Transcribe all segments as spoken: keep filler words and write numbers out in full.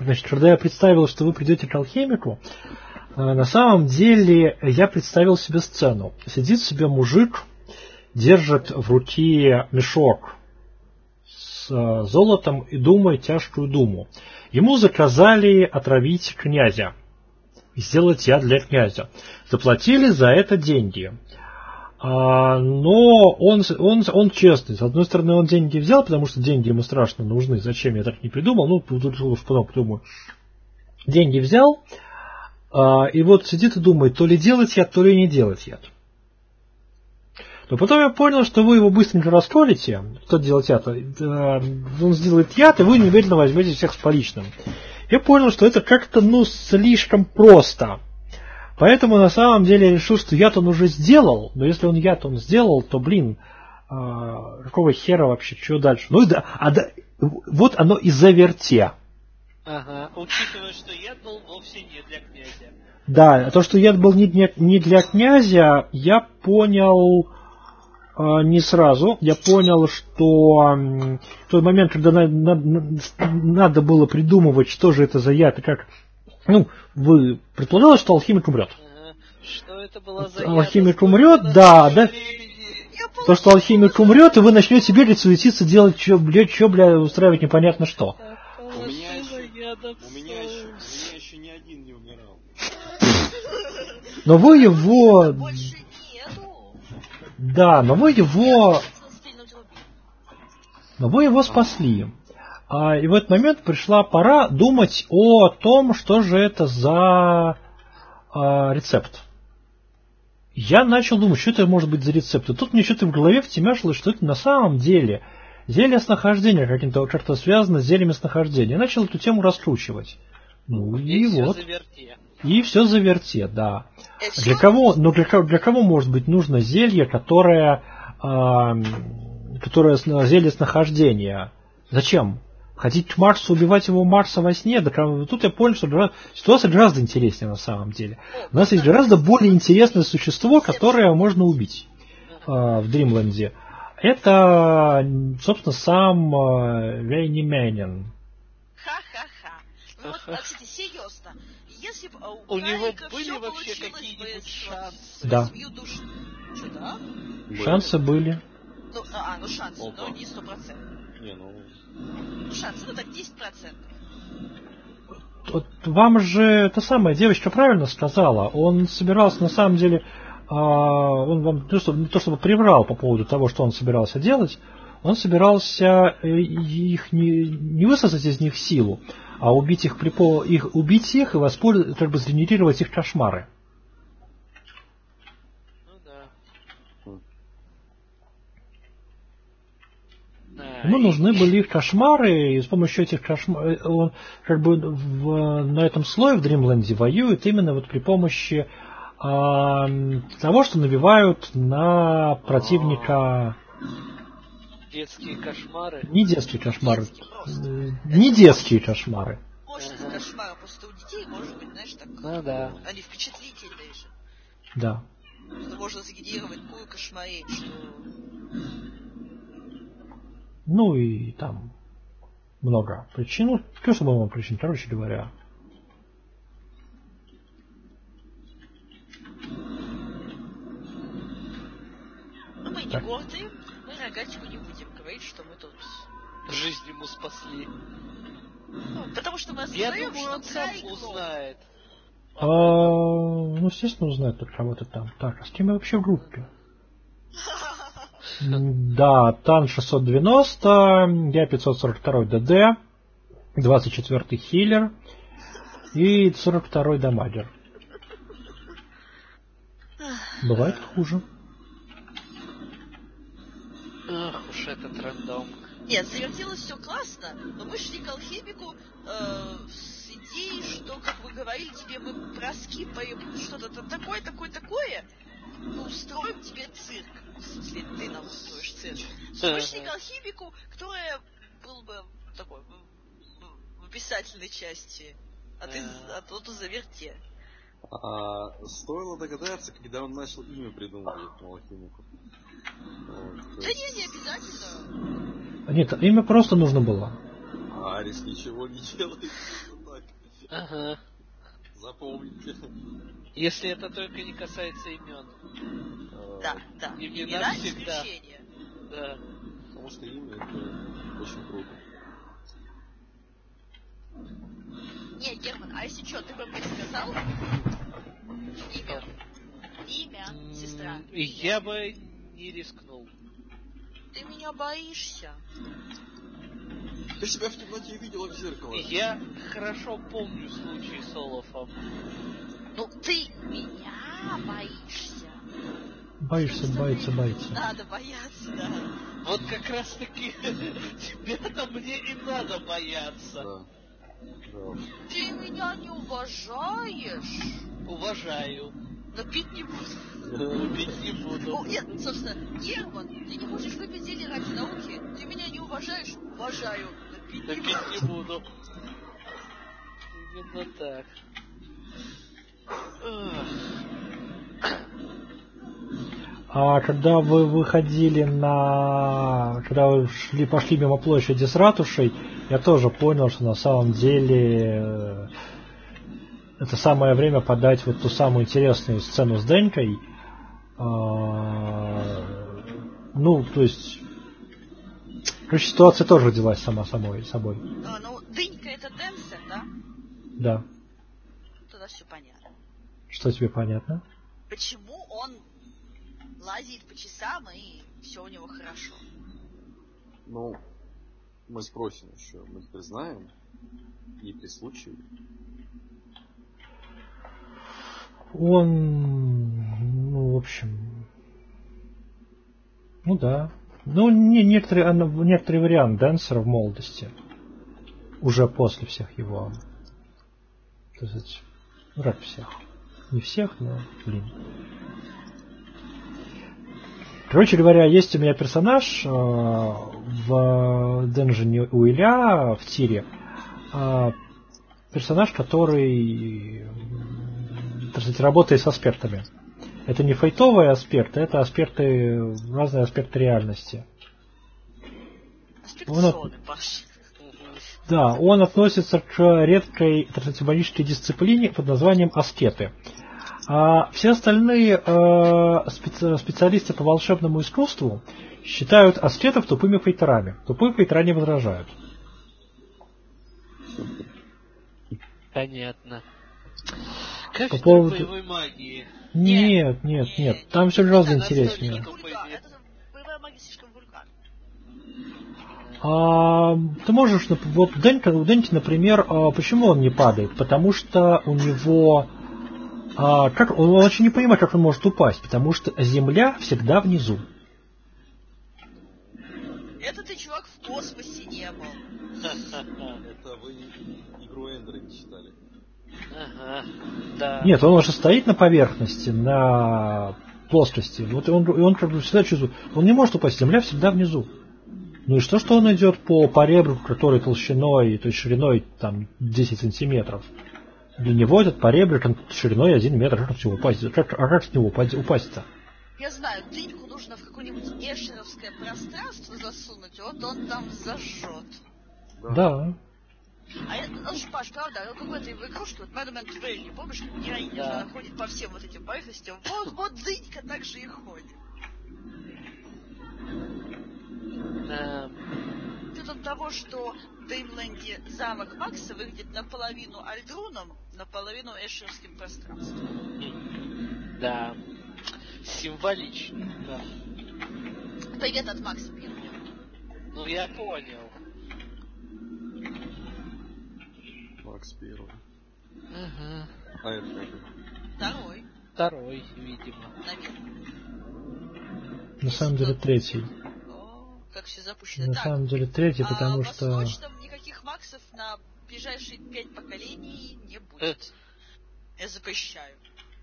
Значит, когда я представил, что вы придете к алхимику, на самом деле я представил себе сцену. Сидит себе мужик, держит в руке мешок с золотом и думает тяжкую думу. Ему заказали отравить князя и сделать яд для князя. Заплатили за это деньги. А, но он, он, он честный. С одной стороны, он деньги взял, потому что деньги ему страшно нужны. Зачем, я так не придумал. Ну, тут уж потом подумаю. Деньги взял, а, и вот сидит и думает, то ли делать яд, то ли не делать яд. Но потом я понял, что вы его быстренько расколите, что делать яд, он сделает яд, и вы немедленно возьмете всех с поличным. Я понял, что это как-то, ну, слишком просто. Поэтому на самом деле я решил, что яд он уже сделал, но если он яд он сделал, то, блин, а, какого хера вообще, что дальше? Ну, да, а да, вот оно и заверте. Ага, учитывая, что яд был вовсе не для князя. Да, то, что яд был не для, не для князя, я понял э, не сразу. Я понял, что э, в тот момент, когда на, на, надо было придумывать, что же это за яд и как... Ну, вы предполагалось, что алхимик умрет. Ага. Что это была за алхимик яд? умрет, да, да. То, что алхимик умрет, и вы начнете бегать, суетиться, делать, что, бля, что, бля, устраивать непонятно что. У меня еще, у меня еще, у меня еще ни один не умирал. Но вы его... Да, но вы его... Но вы его спасли. А, и в этот момент пришла пора думать о том, что же это за а, рецепт. Я начал думать, что это может быть за рецепт. И тут мне что-то в голове втемяшилось, что это на самом деле зелье снахождения, как-то, как-то связано с зельями снахождения. Я начал эту тему раскручивать. Ну и, и вот. Заверте. И все заверте, да. Для кого, ну для, для кого может быть нужно зелье, которое, а, которое зелье снахождения? Зачем? Ходить к Марсу, убивать его Марса во сне? Да, тут я понял, что ситуация гораздо интереснее на самом деле. У нас есть гораздо более интересное существо, которое можно убить а, в Дримленде. Это, собственно, сам Вейнименен. Ха-ха-ха. Ну вот, кстати, серьезно. Если бы у, у него были все вообще какие-нибудь шансы? Да. Душ... Что, да? Шансы были. Ну, а, ну шансы, Опа. но не сто процентов. Не, ну... Ну, шансы, ну так десять процентов. Вот вам же эта самая девочка правильно сказала. Он собирался на самом деле... А, он вам не то, не то чтобы приврал по поводу того, что он собирался делать. Он собирался их не, не высосать из них силу, а убить их, при, их, убить их и воспользоваться, как бы сгенерировать их кошмары. Ну да. Ему нужны были их кошмары, и с помощью этих кошмаров он как бы в, на этом слое в Дримленде воюет именно вот при помощи а, того, что навевают на противника. Детские кошмары. Не детские кошмары. Детские Не детские кошмары. Может, ага. Кошмары просто у детей, может быть, знаешь, так. Ну да. Они впечатлительные же. Да. Что можно сгенерировать такую кошмарей, что... Ну и там много причин. Ну, конечно, много причин, короче говоря. Ну, мы так. не гордые, мы рогатику не будем говорить, что мы тут... Жизнь ему спасли. Ну, потому что мы Я осознаем, думаю, что он сам царь узнает. А, ну, естественно, узнает только кого-то там. Так, а с кем я вообще в группе? Да, Тан шестьсот девяносто, я пятьсот сорок два ДД, двадцать четвёртый хиллер и сорок второй дамагер. Бывает хуже. Ах уж этот рандом. Нет, завертелось все классно, но мы шли к алхимику э, с идеей, что, как вы говорили, тебе мы проскипаем что-то там такое, такое, такое, мы устроим тебе цирк. В смысле, ты нам устроишь цирк. Мы шли к алхимику, которая был бы такой в описательной части, а ты а то заверте. А, стоило догадаться, когда он начал имя придумывать этому алхимику. Вот, да не, не обязательно. Нет, имя просто нужно было. А Арис ничего не делает. Ага. Запомните. Если это только не касается имен. Да, да. Имена Имена всегда. исключение. Да. Потому что имя это очень круто. Не, Герман, а если что, ты бы мне сказал? Имя. Имя, сестра. М, Имя. Я бы не рискнул. Ты меня боишься. Ты себя в темноте видела в зеркало? Я хорошо помню случай с Олафом. Ну, ты меня боишься. Боишься, боится, боится. Надо бояться, да. Вот как раз таки тебя-то мне и надо бояться. Да. Да уж. Ты меня не уважаешь. Уважаю. Но пить не буду. Пить не буду. Ну, нет, собственно, Герман, ты не хочешь выпить зелье ради науки? Ты меня не уважаешь? Уважаю. Но пить Да не пить буду. не буду. Именно так. Ах. А когда вы выходили на... Когда вы шли, пошли мимо площади с ратушей, я тоже понял, что на самом деле э, это самое время подать вот ту самую интересную сцену с Денькой. А, ну, то есть... Короче, ситуация тоже родилась сама собой. собой. А, ну, Дынька это Денсен, да? Да. Тогда все понятно. Что тебе понятно? Почему он лазит по часам и все у него хорошо? Ну, мы спросим еще, мы теперь знаем, и при случае. Он, ну, в общем, ну да. Ну, не, некоторые, некоторый вариант Денсера в молодости. Уже после всех его, так сказать, ну, как всех. Не всех, но, блин. Короче говоря, есть у меня персонаж э, в Денжине Уиля, в Тире. Э, персонаж, который, так сказать, работает с аспектами. Это не фейтовые аспекты, это аспекты, разные аспекты реальности. Аспект Он от- зоны, Паш. Да, он относится к редкой трансценденталистической дисциплине под названием аскеты. А все остальные э, специ- специалисты по волшебному искусству считают аскетов тупыми фейтерами. Тупые фейтера не возражают. Понятно. По Кафедра поводу... боевой магии. Нет, нет, нет. Там все гораздо это интереснее. настолько- Вульгар. Это боевая магия слишком вульгарна. А, ты можешь, нап- вот Денька, у Деньки, например, а, почему он не падает? Потому что у него, а, как, он очень не понимает, как он может упасть, потому что Земля всегда внизу. Это ты, чувак, в космосе не был. Это вы игру Эндера не читали. Ага. Да. Нет, он уже стоит на поверхности, на плоскости. Вот и он, и он как бы всегда чувствует, он не может упасть, Земля всегда внизу. Ну и что, что он идет по поребру, который толщиной, то есть шириной там десять сантиметров. Для него этот поребрик шириной один метр. Как с него упасть? Как, а как с него упасть- упасть-то? Я знаю, Дыньку нужно в какое-нибудь эшеровское пространство засунуть, вот он там зажжет. Да. А я, ну ж, Паш, правда, ну какой-то его игрушки, вот Madman Valley, помнишь, как героиня Да. же она ходит по всем вот этим поверхностям? Вот, вот Дынька так же и ходит. Эм, С учетом того, что в Деймленде замок Макса выглядит наполовину Альдруном, наполовину эшеровским пространством. Да. Символично. Да. Привет от Макса первого. Ну я понял. Макс первый. Ага. А это какой? Второй, Второй, видимо. наверное. На самом деле третий. О, как все запущено. На Так, самом деле третий, а потому в что... Восточном никаких Максов на ближайшие пять поколений не будет. Я запрещаю.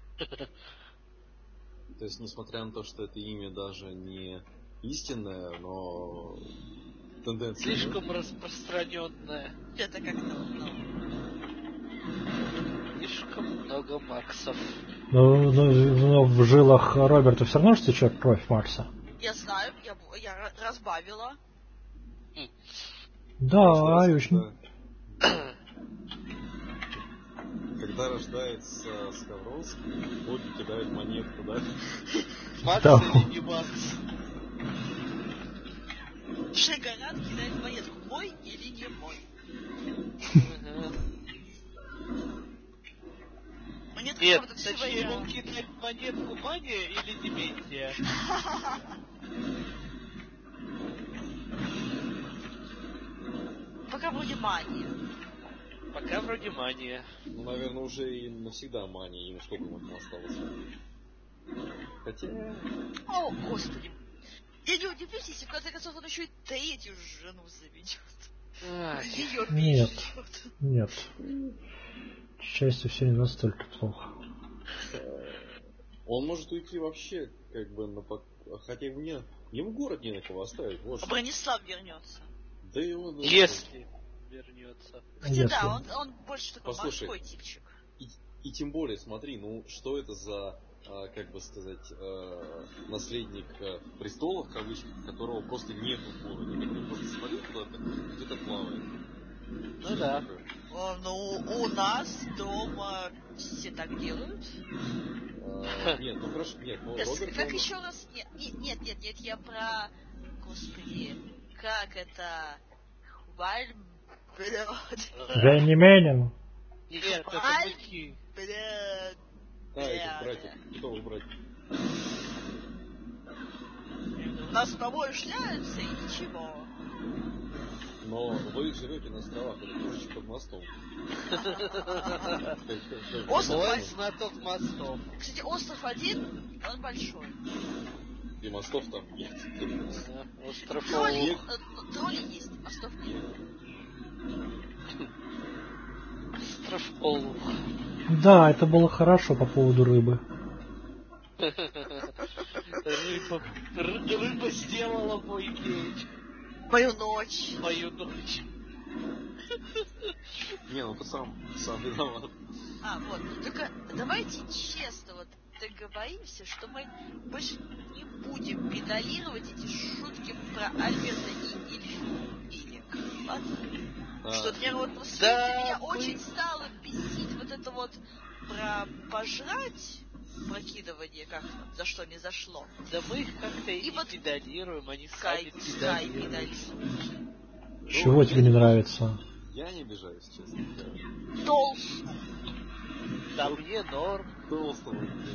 То есть, несмотря на то, что это имя даже не истинное, но тенденция... Слишком распространенная. Это как-то, ну... Слишком много Максов. Но, но- но в жилах Роберта все равно же течет кровь Макса. Я знаю, я, бу- я ра- разбавила. Да, и очень... когда рождается Скавронский, боги кидают монетку, да? Макс Да. или не Макс? Шегарат кидает монетку. Мой или не мой? Ага. Монетка Нет, как-то точнее, своя. он кидает монетку Мания или Дементия. Пока вроде мания. Пока вроде Мания. Ну, наверное, уже и навсегда мания, и сколько ему там осталось. Хотя... О, господи. Я не удивлюсь, если в конце концов он еще и третью жену заведет. Ах, Ее Нет. переживет. Нет. К счастью, все не настолько плохо. Он может уйти вообще, как бы, на пок... хотя его не... Ему город не на кого оставить, вот А что. Бронислав вернется. Да и он... Если вернется. Хотя Если. да, он, он больше такой Послушай. морской типчик. И, и тем более, смотри, ну, что это за, а, как бы сказать, а, наследник а, престола, в кавычках, которого просто нету в городе, который просто свалил куда-то, где-то плавает. Ну Что да. это такое? О, ну, у нас дома все так делают. А, нет, ну хорошо, нет, ну Э, с- Роберт, Как он- еще раз? Нет, нет, нет, нет, нет, я про... Господи, как это... Хвальм... Блядь, Реанименин. Нет, это Ай! внуки. блядь, А, этих блядь. братьев, кто убрать? У нас с тобой шляются и ничего. Но вы живете на островах, это кружечек под мостом. Как- как- как- Остров Мой Ай- знаток мостов. Кстати, остров один, он большой. И мостов там нет. Да, Остров Тролли, Олух. э, тролли есть, мостов нет. Остров Олух. Да, это было хорошо по поводу рыбы. Рыба, ры- рыба сделала мой день, Мою ночь. мою ночь. Не, ну ты сам, сам виноват. А, вот. Только давайте честно вот договоримся, что мы больше не будем педалировать эти шутки про Альберта и Ильфинг. Ладно? А, Что, например, вот в свете Да, меня мы- очень стало бесить вот это вот про пожрать прокидывание, как там, за что не зашло. Да мы их как-то и И не вот педалируем, они Скай, сами Скай педалируют. педалирует. Чего тебе не нравится? Я не обижаюсь, честно говоря. Толст. Да мне норм. Толстого.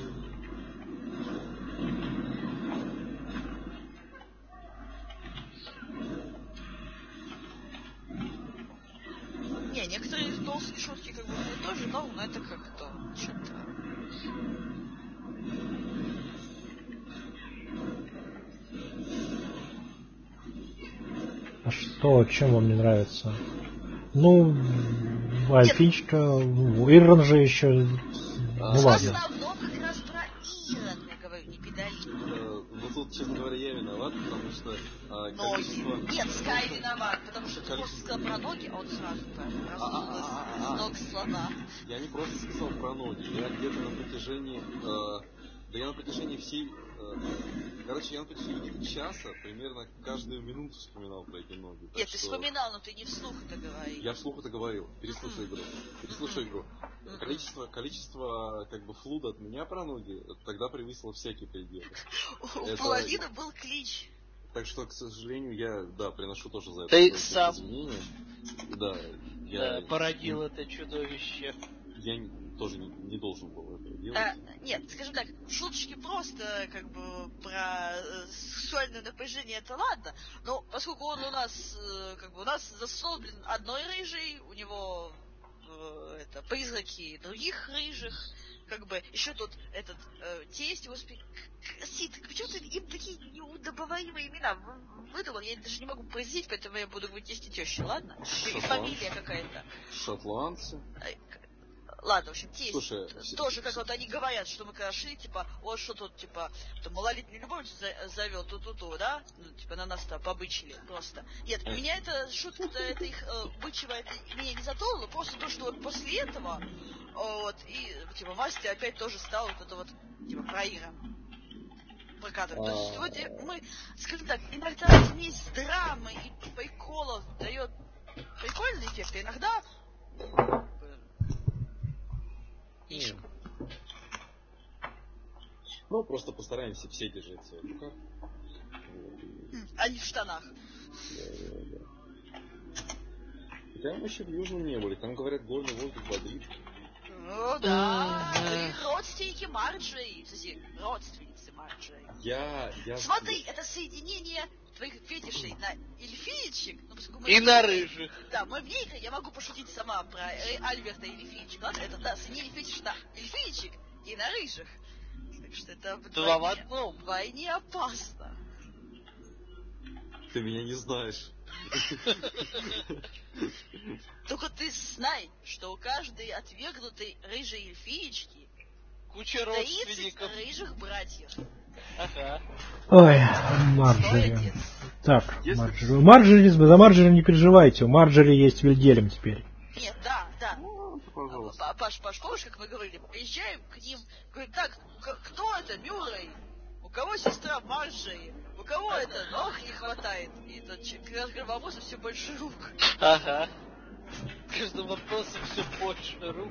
Не, некоторые толстые шутки как бы мне тоже норм, но это как-то что-то... А что, чем вам не нравится? Ну, Альфинчика, Ирон же еще... Ну А, В ладно. основном как раз про Ирон, я говорю, не педалирует. Э, Ну тут, честно говоря, я виноват, потому что а, Но количество... нет, Скай виноват, потому что ты Количество- просто сказал про ноги, а он сразу про проснулась А-а-а-а-а. с ног слона. Я не просто сказал про ноги, я где-то на протяжении... э, да я на протяжении всей... э, короче, я на протяжении где-то часа примерно каждую минуту вспоминал про эти ноги. так Нет, ты что вспоминал, но ты не вслух это говорил. Я вслух это говорил. Переслушай игру. Переслушай игру. Мгм. Количество, количество как бы флуда от меня про ноги тогда превысило всякие пределы. У это- паладина был клич. Так что, к сожалению, я, да, приношу тоже за это Ты свои сам. извинения. Да, я, Да, породил это чудовище. я не- тоже не, не должен был этого делать. А, нет, скажем так, шуточки просто как бы про э, сексуальное напряжение это ладно, но поскольку он у нас э, как бы у нас заслоблен одной рыжей, у него э, это призраки других рыжих, как бы еще тут этот э, тесть, господи, Сид, почему ты им такие неудобоваримые имена вы- выдумал? Я даже не могу произнести, поэтому я буду говорить тесть и теща, ладно? И Шотландцы. фамилия какая-то. Шотландцы. Ай, к- Ладно, в общем, тесть. Слушай, т- все- тоже, как вот они говорят, что мы когда шли, типа, вот что тут, типа, там, малолетний любовницу за- завел, ту-ту-ту, да? Ну, типа, на нас-то побычили просто. Нет, меня это шутка, это их э, бычево, это меня не затронуло, просто то, что вот после этого, о, вот, и, типа, Настя опять тоже стала вот это вот, типа, про Иран прокатывать. То есть, вроде мы, скажем так, иногда смесь драмы и приколов дает прикольный эффект, а иногда Ну, просто постараемся все держать себя в руках. А не в штанах. Да, да, да. Хотя мы еще в Южном не были, там, говорят, горный воздух бодрит. Ну да, вы родственники Марджори. Кстати, родственницы Марджори. Я, я... Смотри, это соединение твоих фетишей на эльфиечек. Ну, мы И на рыжих. Да, мы в ней, я могу пошутить сама про э, Альберта и эльфиечек. Ладно, это, да, соединение фетиш на эльфиечек и на рыжих. Так что это Два в вдвойне, одном. вдвойне опасно. Ты меня не знаешь. Только ты знай, что у каждой отвергнутой рыжей эльфиечки Куча родственников. тридцать рыжих братьев. Ага. Ой, Марджори. Молодец. Так, Если- Марджори. Марджори, за Марджори не переживайте, у Марджори есть Вильгельм теперь. Нет, да, да. Ну, пожалуйста. А, Паш, Паш, помнишь, как мы говорили? Приезжаем к ним, говорим, так, к- кто это, Мюррей? У кого сестра Марджори? У кого это ног не хватает? И тот человек гробовоза все больше рук. Ага. Каждым вопросом все больше рук.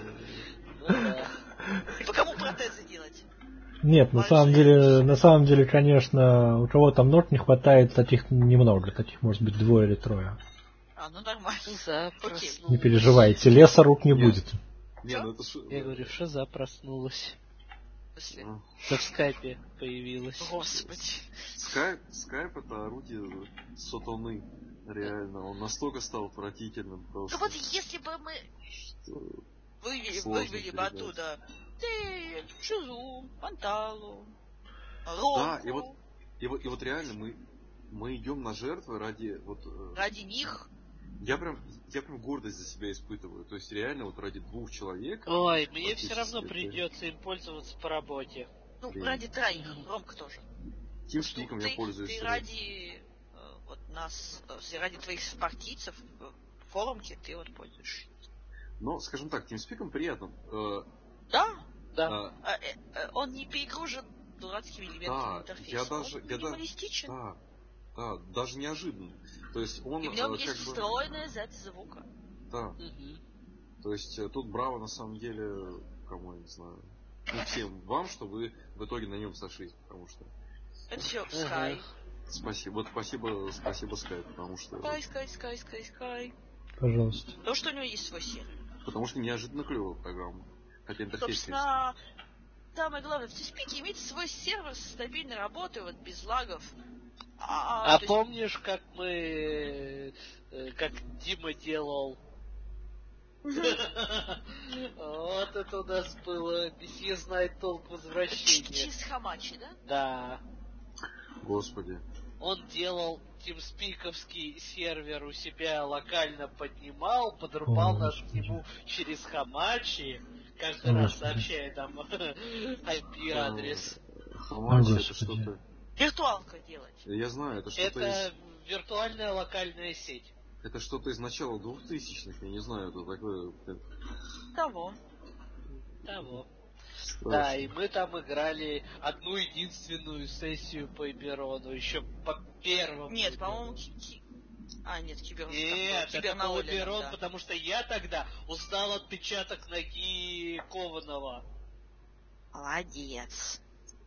Ну да. И по кому протезы делать? Нет, на самом деле, на самом деле, конечно, у кого там ног не хватает, таких немного, таких может быть двое или трое. А, ну нормально. Шиза Окей. проснулась. Не переживайте, леса рук не Нет. будет. Не, ну это ш- Я говорю, Шиза проснулась. В смысле? Ну, Да в скайпе появилась. Господи. Скайп, скайп это орудие сатаны. Реально, он настолько стал отвратительным Ну просто. вот если бы мы что- вывели, Сложно вывели бы передать. оттуда ты, Шизу, Панталу, Да, Ромку, и вот, и вот, и вот реально мы, мы идем на жертвы ради вот. э, ради них. Я прям, я прям гордость за себя испытываю. То есть реально вот ради двух человек. Ой, мне все Практически равно это- придется им пользоваться по работе. Ну, Блин. ради троих, Ромка тоже. Тимспиком ты, я пользуюсь. ты ради э, вот нас, э, ради твоих партийцев э, в форумке ты вот пользуешься. Но, скажем так, тимспиком приятно. Э, Да, Да. а, а, э, э, он не перегружен дурацкими элементами Да, интерфейса. я даже- Он я да- минималистичен. да, да, даже неожиданно. То есть он И в нем э, есть как бы. встроенная запись звука. Да. Мгм. То есть э, тут браво на самом деле, кому я не знаю. Ну, всем вам, что вы в итоге на нем сошлись, потому что. Это все Ага. Sky. Спасибо. Вот спасибо, спасибо, Skype, потому что. Sky, Sky, Sky, Sky, Sky. Пожалуйста. Потому что у него есть свой сервер. Потому что неожиданно клевая программа. Хотя интерфейс. Собственно, самое главное, в Тиспике иметь свой сервер с стабильной работой, вот без лагов. А, А то есть- помнишь, как мы... э, как Дима делал... Вот это у нас было месье знает толк Ч- возвращения. Через Хамачи, да? Да. Господи. Он делал тимспиковский сервер у себя локально поднимал, подрубал О, нас к Господи. нему через Хамачи, каждый О, раз Господи. сообщая там ай пи-адрес. Хамачи О, это Господи. что-то. Виртуалка делать. Я знаю, это что-то Это из. виртуальная локальная сеть. Это что-то из начала двухтысячных, я не знаю, это такое. э, Того. Того. страшно. Да, и мы там играли одну единственную сессию по Эберону, еще по первому. Нет, Эберону. по-моему, ки- ки- А, нет, кибер... Нет, кибер это на был Оле, Эберон, да. потому что я тогда узнал отпечаток ноги Кованова. Молодец.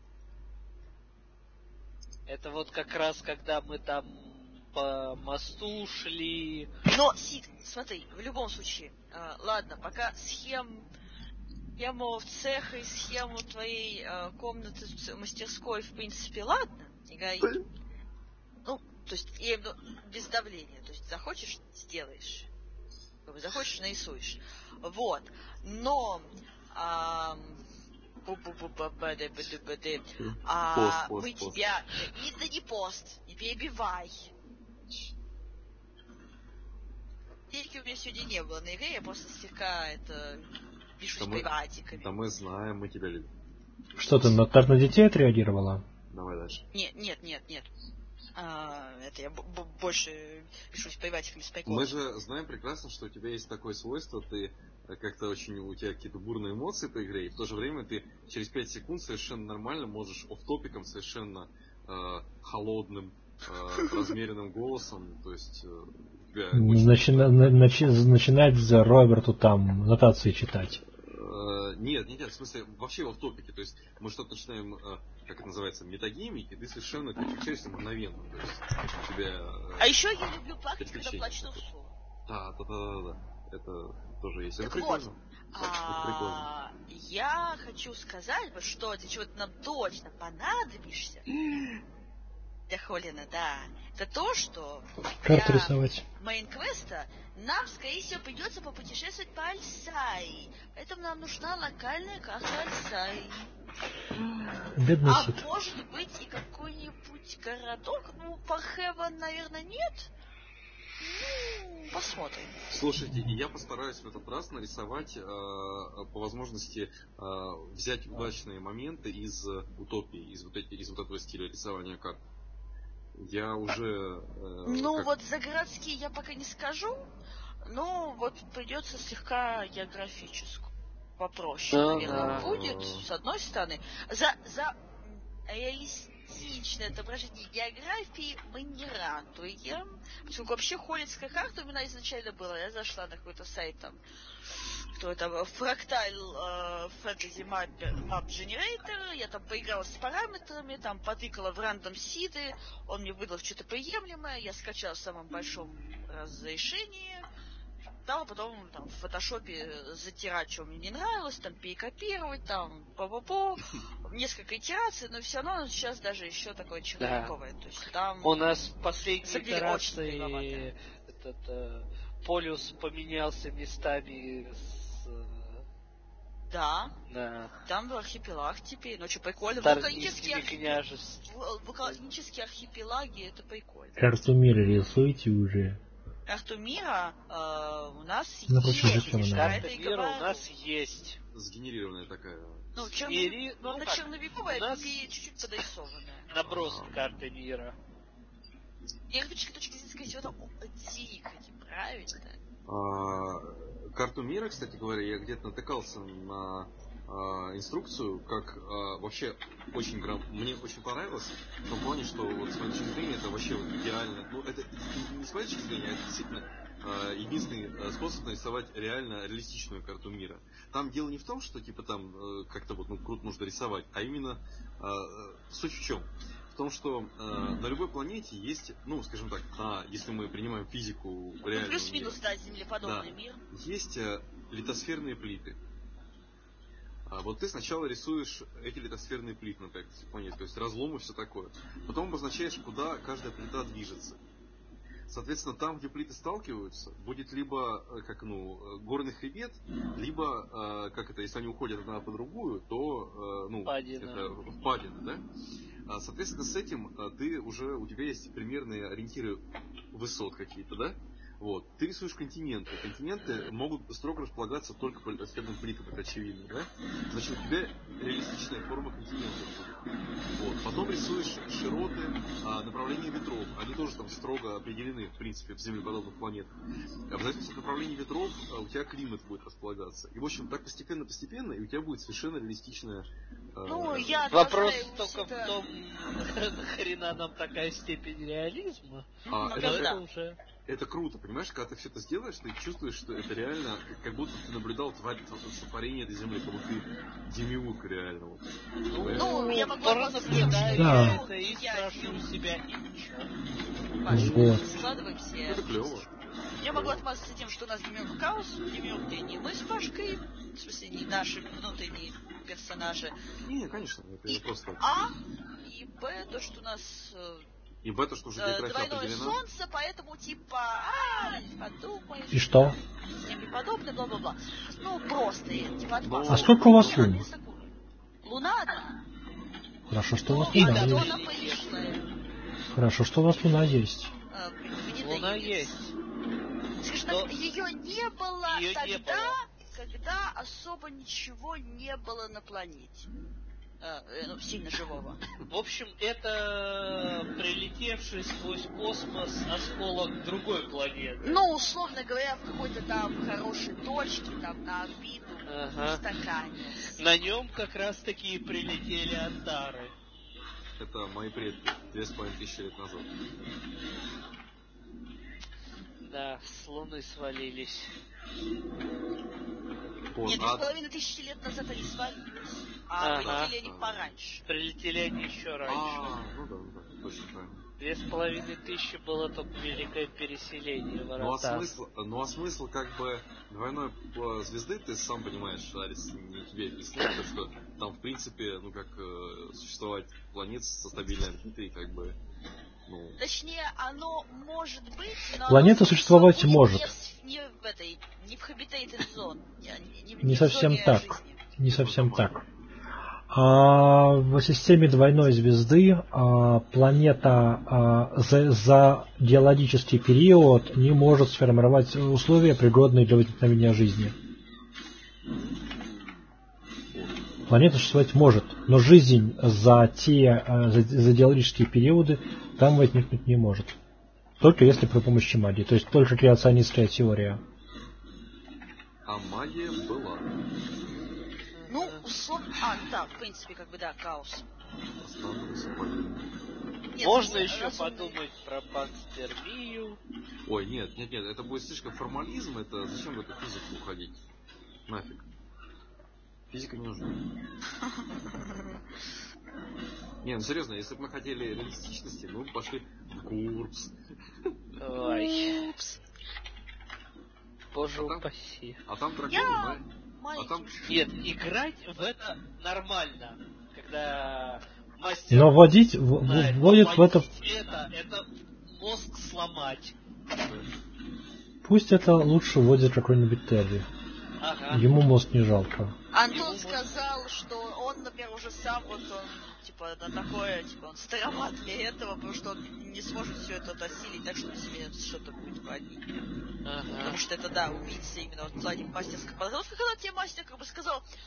Это вот как раз, когда мы там по мосту шли. Но, Сид, смотри, в любом случае, э, ладно, пока схем, схему цеха и схему твоей э, комнаты с- мастерской, в принципе, ладно, играй. Ну, то есть, я имею в виду без давления. То есть, захочешь — сделаешь. Как бы захочешь — нарисуешь. Вот. Но... ам, бу-бу-бу-ба-ба-да-ба-да-ба-да. А, Пост, пост, мы пост. тебя... Не, да не пост, не перебивай. Деньги у меня сегодня не было на игре, я просто слегка это пишу Да с мы- приватиками. Да мы знаем, мы тебя любим. Что ты на, так на детей отреагировала? Давай дальше. Нет, нет, нет, нет. А, это я б- б- больше пишу с приватиками с приколом. Мы же знаем прекрасно, что у тебя есть такое свойство, ты э, как-то очень, у тебя какие-то бурные эмоции по игре, и в то же время ты через пять секунд совершенно нормально можешь офф-топиком, совершенно э, холодным, э, размеренным голосом, то есть э, у тебя очень- Начина- на- начи- начинать за Роберту там нотации читать. Э, нет, нет, нет, в смысле, вообще в топике. То есть мы что-то начинаем, э, как это называется, метагеймить, и ты совершенно переключаешься мгновенно. То есть у тебя... Э, а еще я люблю плакать, когда плачет Урсула. Да, да, да, да, да. Это тоже есть. Так это вот, прикольно. а, это прикольно. Я хочу сказать, что для чего-то нам точно понадобишься. Для Холлина, да. Это то, что Карты для рисовать. мейн-квеста нам, скорее всего, придется попутешествовать по Альсаи. Поэтому нам нужна локальная карта Альсаи. Бедный А Сид. может быть и какой-нибудь городок? Ну, Фархевен, наверное, нет. Ну, посмотрим. Слушайте, и я постараюсь в этот раз нарисовать, э, по возможности, э, взять удачные моменты из утопии, из вот, эти, из вот этого стиля рисования карт. Я уже... Э, ну, как... вот за городские я пока не скажу, но вот придется слегка географическую. Попроще, Да, наверное, да. будет, с одной стороны. За, за реалистичное отображение географии мы не ратуем, поскольку вообще холлинская карта у меня изначально была. Я зашла на какой-то сайт там, кто это, Fractal Fantasy Map Generator, я там поиграла с параметрами, там потыкала в рандом сиды, он мне выдал что-то приемлемое, я скачала в самом большом разрешении, там потом там, в фотошопе затирать, что мне не нравилось, там перекопировать, там по-по-по, несколько итераций, но все равно сейчас даже еще такое черновиковое. Да. То есть там у нас в последней итерации этот э, полюс поменялся местами с... Да. Да. Там был архипелаг теперь, ну что, прикольно. Вулканические княжества. Вулканические архипелаги, это прикольно. Карту мира рисуйте уже. Карту мира э, у нас ну, есть. Карта мира у нас есть. Сгенерированная такая. Ну, чернови... ну, она черновиковая, нас... чуть-чуть подорисованная. Набросок карты мира. Географической точки зрения, скорее всего, это Тихони, правильно? А, карту мира, кстати говоря, я где-то натыкался на а, инструкцию, как а, вообще очень грам... мне очень понравилось, в том плане, что вот с моей точки зрения это вообще вот идеально. Ну, это не с моей точки зрения, а это действительно а, единственный способ нарисовать реально реалистичную карту мира. Там дело не в том, что типа там как-то вот ну, круто нужно рисовать, а именно а, суть в чем? В том, что э, на любой планете есть, ну, скажем так, а, если мы принимаем физику реального ну, плюс-минус, да, землеподобный да, мир. Есть э, литосферные плиты. А вот ты сначала рисуешь эти литосферные плиты на этой планете, то есть разломы и все такое. Потом обозначаешь, куда каждая плита движется. Соответственно, там, где плиты сталкиваются, будет либо как, ну, горный хребет, либо, э, как это, если они уходят одна по другую, то, э, ну, впадина. это впадина, да? Соответственно, с этим ты уже, у тебя есть примерные ориентиры высот какие-то, да? Вот. Ты рисуешь континенты. Континенты могут строго располагаться только по литосферным плитам, это очевидно, да? Значит, у тебя реалистичная форма континента будет. Вот. Потом рисуешь широты, а, направления ветров. Они тоже там строго определены, в принципе, в землеподобных планетах. А в зависимости от направления ветров а, у тебя климат будет располагаться. И, в общем, так постепенно-постепенно, и у тебя будет совершенно реалистичная... А... Ну, я Вопрос только в том, нахрена нам такая степень реализма. А, ну, это, это, уже... это круто, понимаешь, когда ты все это сделаешь, ты чувствуешь, что это реально, как будто ты наблюдал тварь, сотворение этой земли, как будто ты демиург реально. Вот. Ну, я могу наблюдать да. это и спрошу себя, и ничего. Паша, вот. складывай все. Это клево. Я могу отмазаться тем, что у нас демиург хаос, демиург ты не мы с Пашкой, в смысле, не наши внутренние персонажи. Не, конечно, это и просто... А, и Б, то, что у нас... И в это, что уже география двойное определена. солнце, поэтому типа, а, подумаешь. И что? С ними подобное, бла-бла-бла. Ну, просто, типа, отмазка. А сколько у вас лун? Луна, да. Хорошо, что у вас ну, луна и есть. она пришлая. Хорошо, что у вас луна есть. А, луна есть. Скажем так, ее не было ее тогда, не было. когда особо ничего не было на планете. А, ну, сильно живого. В общем, это прилетевший сквозь космос осколок другой планеты. Ну, условно говоря, в какой-то там хорошей точке, там на орбиту, ага. в стакане. На нем как раз таки прилетели антары. Это мои предки, две с половиной тысячи лет назад. Да, с Луны свалились. Вот, Нет, три а- с половиной тысячи лет назад они свалились. А Ага. прилетели они пораньше. Прилетели они еще раньше. А, ну да, ну да, точно правильно. Две с половиной тысячи было только великое переселение в Ну а Аратан. смысл, ну а смысл как бы двойной э, звезды, ты сам понимаешь, Арис, не тебе объяснять, то, что там в принципе, ну как э, существовать планет со стабильной орбитой, как бы, ну... Точнее, оно может быть, но Планета оно существовать будет может. Не в, не в этой, не в habitated zone, не, не, Не в совсем зоне так. жизни. Не совсем Ну, так. А в системе двойной звезды а, планета а, за, за геологический период не может сформировать условия, пригодные для возникновения жизни. Планета существовать может, но жизнь за те а, за, за геологические периоды там возникнуть не может. Только если при помощи магии. То есть только креационистская теория. А магия была. Ну, условно... А, да, в принципе, как бы, да, хаос. Странно, совпадение. Нет, Можно ну, еще разумный- подумать про панспермию. Ой, нет, нет, нет, это будет слишком формализм, это зачем в эту физику уходить? Нафиг. Физика не нужна. Не, ну серьезно, если бы мы хотели реалистичности, мы бы пошли в курс. Ой, Упс. боже А там- упаси. А там драконы, Я ма- а маленьким там... Нет, играть в это нормально. Когда мастер Но вводить, в- знает, вводит но в это... вводить это, это мозг сломать. Пусть это лучше вводит какой-нибудь Терри. Ага. Ему мозг не жалко. Антон Ему сказал, что он, например, уже сам вот он, типа, на такое, типа, он староват для этого, потому что он не сможет все это осилить так, чтобы себе что-то будет платить. Ага. Потому что это, да, убийца именно вот в плане мастерской подготовки. Когда тебе мастер как бы сказал,